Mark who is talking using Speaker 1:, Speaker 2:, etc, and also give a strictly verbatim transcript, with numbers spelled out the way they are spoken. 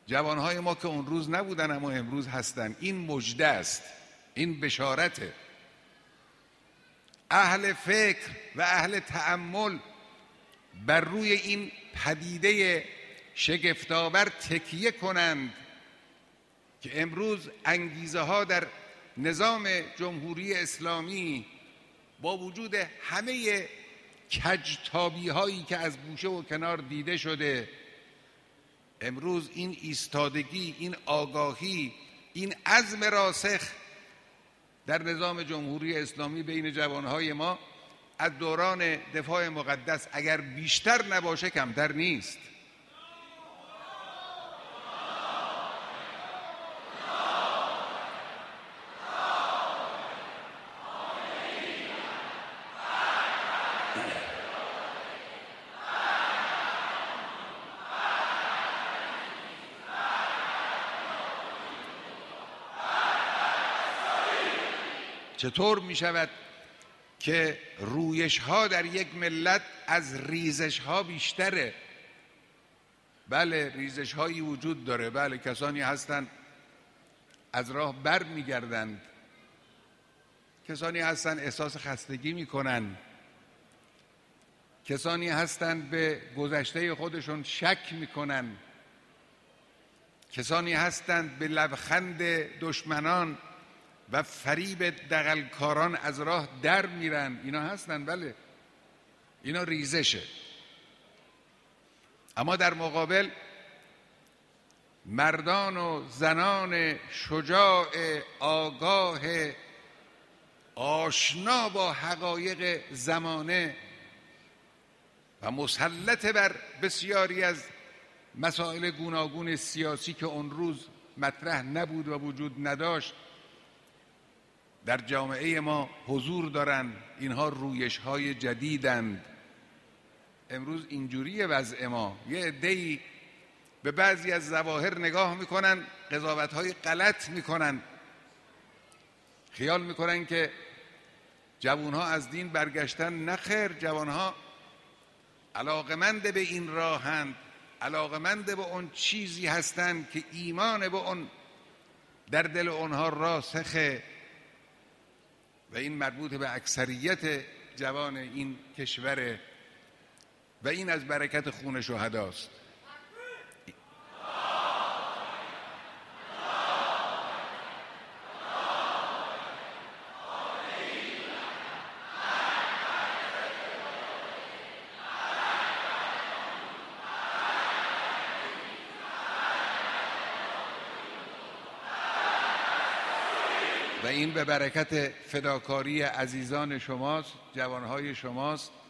Speaker 1: جوانهای ما که اون روز نبودن اما امروز هستن. این مژده است، این بشارته. اهل فکر و اهل تأمل بر روی این پدیده شگفت‌آور تکیه کنند که امروز انگیزه ها در نظام جمهوری اسلامی با وجود همه کجتابی هایی که از گوشه و کنار دیده شده، امروز این ایستادگی، این آگاهی، این عزم راسخ در نظام جمهوری اسلامی بین جوانهای ما از دوران دفاع مقدس اگر بیشتر نباشه کمتر نیست. چطور می شود که رویش ها در یک ملت از ریزش ها بیشتره؟ بله ریزش هایی وجود داره، بله کسانی هستند از راه بر می گردند، کسانی هستند احساس خستگی می کنند، کسانی هستند به گذشته خودشون شک می کنند، کسانی هستند به لبخند دشمنان و فریب دغلکاران از راه در میرن. اینا هستن، بله اینا ریزشه. اما در مقابل مردان و زنان شجاع آگاه آشنا با حقایق زمانه و مسلط بر بسیاری از مسائل گوناگون سیاسی که اون روز مطرح نبود و وجود نداشت در جامعه ما حضور دارن. اینها رویش های جدیدند. امروز اینجوری وضع ما. یه عده‌ای به بعضی از ظواهر نگاه میکنن، قضاوت های غلط میکنن، خیال میکنن که جوانها از دین برگشتن. نخیر، جوانها علاقمند به این راهند، علاقمند به اون چیزی هستند که ایمان به اون در دل اونها راسخه و این مربوط به اکثریت جوان این کشوره و این از برکت خون شهداست. و این به برکت فداکاری عزیزان شماست، جوانهای شماست